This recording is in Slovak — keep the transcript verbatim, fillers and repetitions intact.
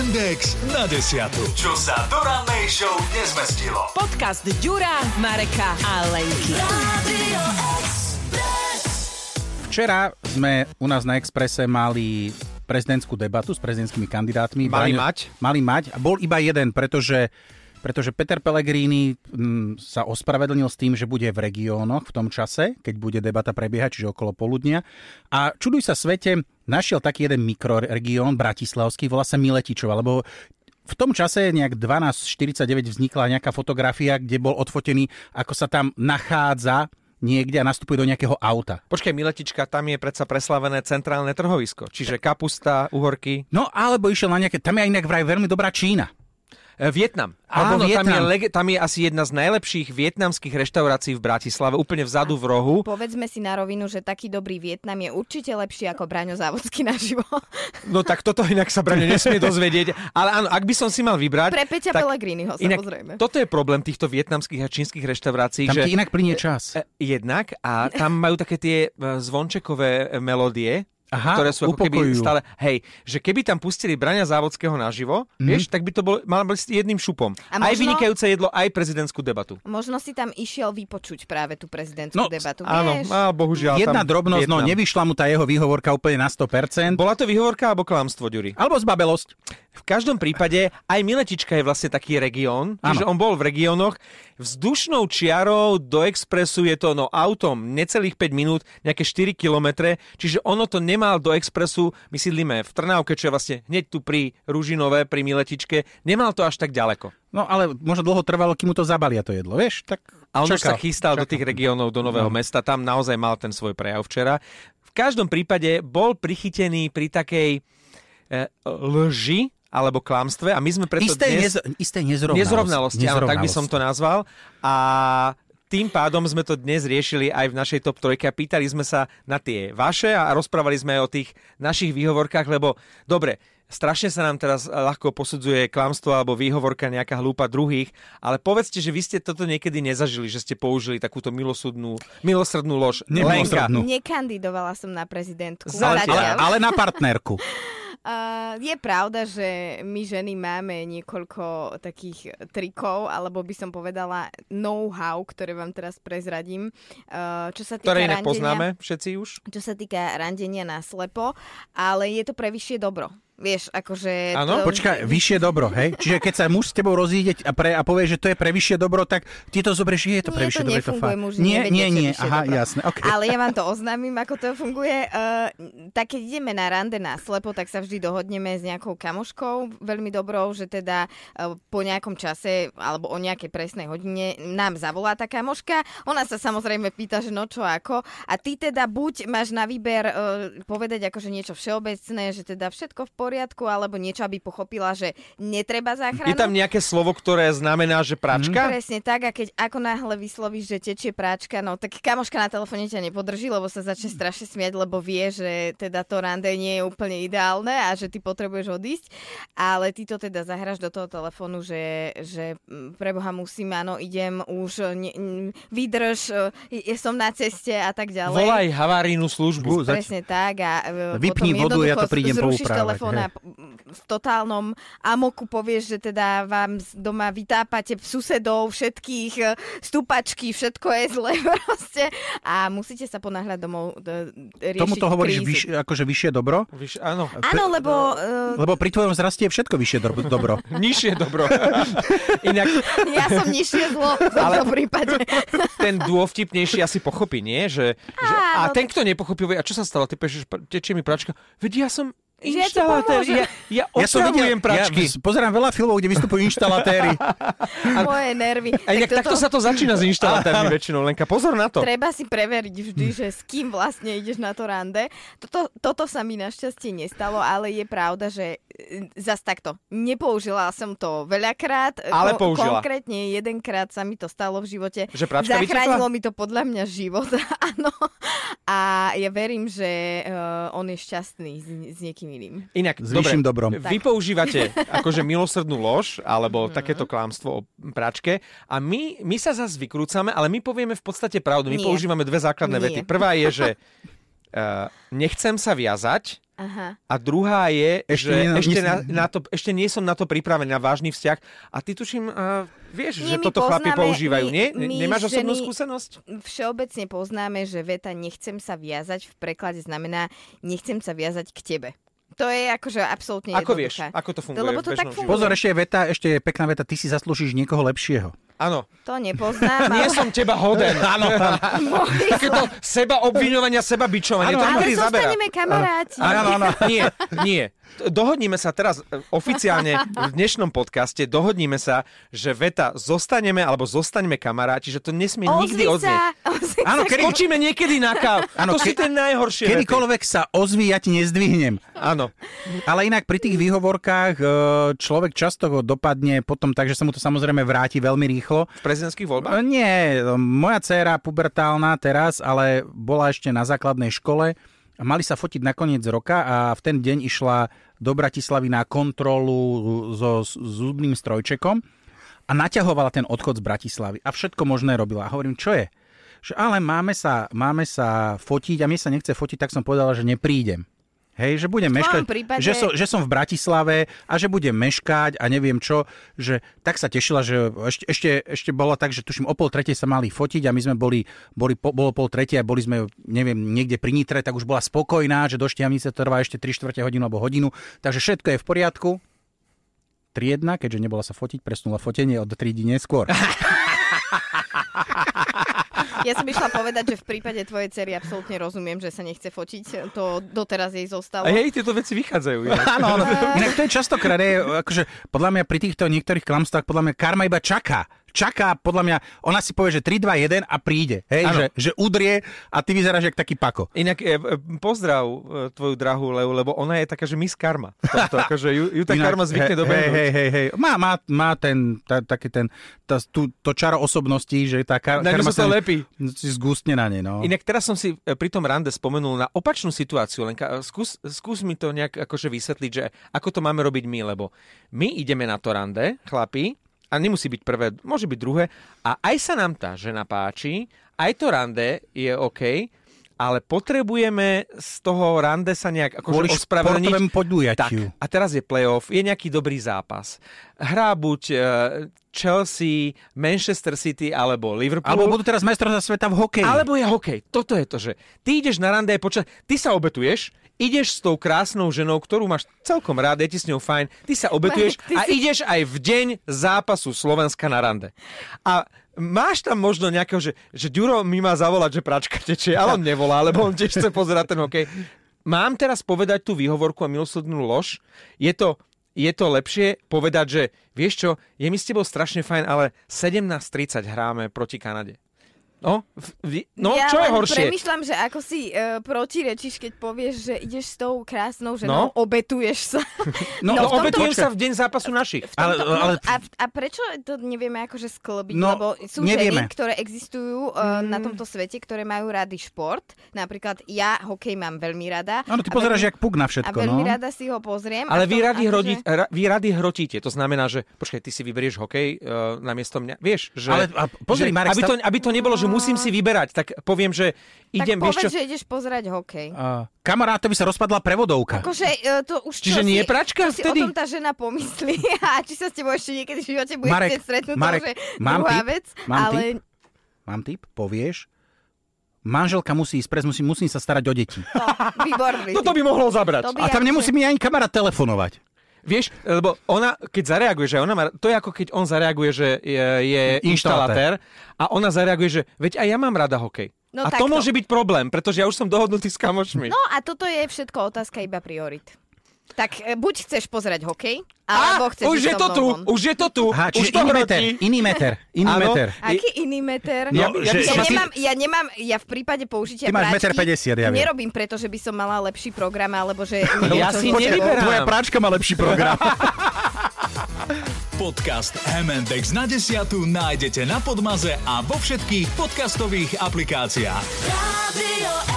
Index na desiatu. Čo sa do rannej show nezmestilo. Podcast Ďura, Mareka a Lenky. Včera sme u nás na Expresse mali prezidentskú debatu s prezidentskými kandidátmi. Mali Braňo, mať? Mali mať a bol iba jeden, pretože, pretože Peter Pellegrini m, sa ospravedlnil s tým, že bude v regiónoch v tom čase, keď bude debata prebiehať, čiže okolo poludnia. A čuduj sa svete, našiel taký jeden mikroregión bratislavský, volá sa Miletičov, lebo v tom čase nejak dvanásť štyridsaťdeväť vznikla nejaká fotografia, kde bol odfotený, ako sa tam nachádza niekde a nastupuje do nejakého auta. Počkaj, Miletička, tam je predsa preslavené centrálne trhovisko, čiže kapusta, uhorky. No, alebo išiel na nejaké, tam je inak vraj veľmi dobrá Čína. E, Vietnam. Alebo Áno, tam je, Vietnam. lege, tam je asi jedna z najlepších vietnamských reštaurácií v Bratislave, úplne vzadu v rohu. Povedzme si na rovinu, že taký dobrý Vietnam je určite lepší ako Braňo Závodský naživo. No tak toto inak sa Braňo nesmie dozvedieť. Ale áno, ak by som si mal vybrať... Pre Peťa tak, Pellegriniho, samozrejme. Inak, toto je problém týchto vietnamských a čínskych reštaurácií. Tam že, ti inak plynie čas. e, Jednak a tam majú také tie e, zvončekové e, melódie, Aha, ktoré sú ako keby upokojujú. stále... Hej, že keby tam pustili Braňa Závodského naživo, mm. vieš, tak by to bol, mal byť jedným šupom. A Aj možno- vynikajúce jedlo, aj prezidentskú debatu. Možno si tam išiel vypočuť práve tú prezidentskú No, debatu. Áno, Vieš? á, bohužiaľ. Jedna tam drobnosť, no Vietnam. nevyšla mu tá jeho výhovorka úplne na sto percent. Bola to výhovorka alebo klamstvo, Ďuri? Alebo zbabelosť. V každom prípade aj Miletička je vlastne taký región, čiže on bol v regiónoch. Vzdušnou čiarou do Expressu je to no autom necelých päť minút, nejaké štyri kilometre, čiže ono to nemal do Expressu, my sídlime v Trnávke, čo je vlastne hneď tu pri Ružinové, pri Miletičke, nemal to až tak ďaleko. No ale možno dlho trvalo, kým mu to zabalia to jedlo, vieš? Tak A on už sa čakal, chystal čakal. do tých regiónov, do Nového No. mesta, tam naozaj mal ten svoj prejav včera. V každom prípade bol prichytený pri takej e, lži, alebo klamstve a my sme preto Isté, dnes... nez, isté nezrovnalosti. Nezrovnalosti, áno, tak by som to nazval. A tým pádom sme to dnes riešili aj v našej top trojke a pýtali sme sa na tie vaše a rozprávali sme aj o tých našich výhovorkách, lebo dobre, strašne sa nám teraz ľahko posudzuje klamstvo alebo výhovorka nejaká hlúpa druhých, ale povedzte, že vy ste toto niekedy nezažili, že ste použili takúto milosrdnú, milosrdnú lož. Lenka. Nemilosrdnú. Nekandidovala som na prezidentku. Zatiaľ. Ale, Zatiaľ. ale na partnerku. Uh, je pravda, že my ženy máme niekoľko takých trikov, alebo by som povedala know-how, ktoré vám teraz prezradím. Uh, čo sa týka Ktoré inak randenia, poznáme všetci už. čo sa týka randenia na slepo, ale je to pre vyššie dobro. Vieš, akože... Áno? to- Počkaj, vyššie dobro, hej? Čiže keď sa muž s tebou rozíde a, pre, a povie, že to je pre vyššie dobro, tak ty to zoberieš, že je to pre Nie, vyššie to dobro. nefunguje, fakt. muži Nie, nevedia, nie, čo je nie, vyššie aha, dobro. jasné, okay. Ale ja vám to oznámim, ako to funguje. Uh, tak keď ideme na rande na slepo, tak sa vždy dohodneme s nejakou kamoškou veľmi dobrou, že teda uh, po nejakom čase alebo o nejakej presnej hodine nám zavolá tá kamoška. Ona sa samozrejme pýta, že no čo ako. A ty teda buď máš na výber uh, povedať akože niečo všeobecné, že teda všetko v poriadku, alebo niečo, aby pochopila, že netreba záchranu. Je tam nejaké slovo, ktoré znamená, že pračka? Presne tak, a keď ako náhle vyslovíš, že tečie práčka, no tak kamoška na telefóne ťa nepodrží, lebo sa začne strašne smiať, lebo vie, že teda to rande nie je úplne ideálne a že ty potrebuješ odísť, ale ty to teda zahráš do toho telefónu, že, že preboha musím, áno, idem už, ne, vydrž, je, som na ceste a tak ďalej. Volaj havárijnú službu. Presne tak a e, Vypni potom vodu, ja to jednoducho prídem zrušíš pouprávať, telefón a hej. v totálnom amoku povieš, že teda vám z- doma vytápate susedov, všetkých, e, stúpačky, všetko je zle proste a musíte sa ponáhľať domov e, riešiť Tomu to hovoríš krízu. vyš, akože vyššie dobro? Víš, áno. Áno, lebo... e, Lebo pri tvojom zrastie je všetko vyššie dobro. dobro. Nižšie dobro. Inak ja som nižšie zlo v tomto prípade. ten dôvtipnejší asi pochopí, nie? Že, že, a Áno, ten, kto nepochopí, povie, a čo sa stalo? Ty povieš, že tečie mi pračka. Veď ja som Že ja ti inštalatér. pomôžem. Ja, ja Ja som opravujem videl, pračky. ja pozerám veľa filmov, kde vystupujú inštalatéri. moje nervy. A inak Tak takto sa to začína s inštalatérmi väčšinou. Lenka, pozor na to. Treba si preveriť vždy, že s kým vlastne ideš na to rande. Toto, toto sa mi našťastie nestalo, ale je pravda, že e, zas takto. Nepoužila som to veľakrát. Ale použila. Konkrétne jedenkrát sa mi to stalo v živote. Že pračka Zachránilo vytekla? mi to podľa mňa život. Áno. A ja verím, že uh, on je šťastný s, s niekým iným. Inak, S vyšším dobrom. Vy používate akože milosrdnú lož alebo takéto klamstvo o pračke a my, my sa zase vykrúcame, ale my povieme v podstate pravdu. My Nie. používame dve základné Nie. vety. Prvá je, že uh, nechcem sa viazať Aha. A druhá je, Ešte že nie, no, ešte, nie- na, na to, ešte nie som na to pripravený, na vážny vzťah. A ty tuším, uh, vieš, Nie, že my toto chlapi poznáme- používajú, my- nie? my Nemáš osobnú ženy- skúsenosť? Všeobecne poznáme, že veta nechcem sa viazať v preklade znamená nechcem sa viazať k tebe. To je akože absolútne Ako vieš? jednoduché. Ako to funguje? Lebo to v tak bežnom funguje. Pozor, ešte je veta, ešte je pekná veta, ty si zaslúžiš niekoho lepšieho. Áno. To nepoznám. Nie ale- som teba hoden. Áno. Takéto seba obviňovania, seba bičovanie. To Ale niekedy zabera. zostaneme kamaráti. Áno, áno. Nie, nie. Dohodníme sa teraz e, oficiálne v dnešnom podcaste, dohodníme sa, že veta zostaneme alebo zostaneme kamaráti, že to nesmie nikdy Ozvi odznieť. sa. Ozvi Áno, sa. kedy- Skočíme niekedy na káv. Áno, To sú ke- tie najhoršie vety. Kedykoľvek sa ozví, ja ti nezdvihnem. Áno. Ale inak pri tých výhovorkách e, človek často ho dopadne potom tak, že sa mu to samozrejme vráti veľmi rýchlo. V prezidentských voľbách? E, Nie, moja dcéra pubertálna teraz, ale bola ešte na základnej škole. Mali sa fotiť na koniec roka a v ten deň išla do Bratislavy na kontrolu so s- zubným strojčekom a naťahovala ten odchod z Bratislavy a všetko možné robila. A hovorím, čo je? Že ale máme sa, máme sa fotiť a mne sa nechce fotiť, tak som povedala, že neprídem. Hej, že budem V tvojom meškať, prípade- že, som, že som v Bratislave a že budem meškať a neviem čo, že tak sa tešila, že ešte, ešte, ešte bolo tak, že tuším o pol tretej sa mali fotiť a my sme boli, boli po, bolo pol tretej a boli sme, neviem, niekde pri Nitre, tak už bola spokojná, že do Štiavnice to trvá ešte tri štvrte hodinu alebo hodinu, takže všetko je v poriadku. tri jedna, keďže nebola sa fotiť, presnula fotenie od tri dní neskôr. Ja som išla povedať, že v prípade tvojej dcery absolútne rozumiem, že sa nechce fotiť. To doteraz jej zostalo. A hej, tieto veci vychádzajú. inak. Áno, áno. Inak to je častokrát, je, akože, podľa mňa pri týchto niektorých klamstvách, podľa mňa karma iba čaká. Čaká, podľa mňa, ona si povie, že tri, dva, jeden a príde. Hej, že, že udrie a ty vyzeráš jak taký pako. Inak e, e, pozdrav e, tvoju drahú Leu, lebo ona je taká, že Miss Karma. Toto, akože ju, ju tá Inak, karma zvykne hej, dobehnúť. Hej, hej, hej. Má, má, má ten, tá, taký ten, tá, tú, to čaro osobnosti, že tá kar, Na ňu karma sa to lepí. si zgústne na nej, no. Inak teraz som si e, pri tom rande spomenul na opačnú situáciu. Lenka, e, skús, skús mi to nejak akože vysvetliť, že ako to máme robiť my, lebo my ideme na to rande, chlapi, a nemusí byť prvé, môže byť druhé. A aj sa nám tá žena páči, aj to rande je OK, ale potrebujeme z toho rande sa nejak Kvôli akože ospravedlniť. športovému Tak, podujatiu. a teraz je playoff, je nejaký dobrý zápas. Hrá buď uh, Chelsea, Manchester City alebo Liverpool. Alebo budú teraz majstrovstvá sveta v hokeji. Alebo je hokej. Toto je to, že ty ideš na rande aj počas... Ty sa obetuješ, ideš s tou krásnou ženou, ktorú máš celkom rád, je ti s ňou fajn, ty sa obetuješ Ty a si- ideš aj v deň zápasu Slovenska na rande. A máš tam možno nejakého, že, že Ďuro mi má zavolať, že pračka tečie, ale on nevolá, lebo on tiež chce pozerať ten hokej. Mám teraz povedať tú výhovorku a milosrdnú lož? Je to... Je to lepšie povedať, že vieš čo, je mi s tebou strašne fajn, ale sedemnásť tridsať hráme proti Kanade. No, v, no ja čo je len horšie? premyšľam, že ako si uh, protirečíš, keď povieš, že ideš s tou krásnou ženou, No. obetuješ sa. No, No, v tomto- obetujem počkaj. sa v deň zápasu našich. V tomto, Ale- ale- no, a, a prečo to nevieme akože sklbiť? No, Lebo sú nevieme. ženy, ktoré existujú uh, na tomto svete, ktoré majú rady šport. Napríklad ja hokej mám veľmi rada. Áno, ty A pozeráš veľmi- jak puk na A všetko, veľmi no. rada si ho pozriem. Ale a vy to rady, akože- hrodí, ra, vy rady hrotíte. To znamená, že počkaj, ty si vyberieš hokej uh, namiesto mňa. Vieš, že, Ale, a pozri, že Marek, aby, to, aby to nebolo, že musím si vyberať, tak poviem, že idem, Tak vieš povedz, čo... že ideš pozerať hokej. A kamarátovi sa rozpadla prevodovka. Akože uh, to už čo Čiže nie si, je pračka čo si vtedy? o tom tá žena pomyslí a či sa s tebou ešte niekedy v živote bude Marek, chcieť stretnúť, Marek, to už je mám druhá tip? vec. Mám ale tip? Mám tip? Povieš? Manželka musí ísť pres, musí, musí sa starať o deti. to, výborný. Toto by mohlo zabrať. To by A tam akože- nemusí mi ani kamarát telefonovať. Vieš, lebo ona, keď zareaguje, že ona má, to je ako keď on zareaguje, že je, je inštalatér a ona zareaguje, že veď aj ja mám rada hokej. No a to takto. môže byť problém, pretože ja už som dohodnutý s kamošmi. No a toto je všetko otázka iba priorit. Tak e, buď chceš pozerať hokej, alebo chceš už ísť je so to mnou tu, von. už je to tu, Aha, už čiže to iný meter, hrotí. iný meter, iný Áno. meter. Aký iný meter? No, Ja, ja, že- by som Ja že si- nemám, ja nemám, ja v prípade použitia Ty máš práčky jeden päťdesiat metra, ja viem. nerobím preto, že by som mala lepší program, alebo že... Ja niečo si zo- nevyberám. Tvoja práčka má lepší program. Podcast em end iks na desiatu nájdete na Podmaze a vo všetkých podcastových aplikáciách. Radio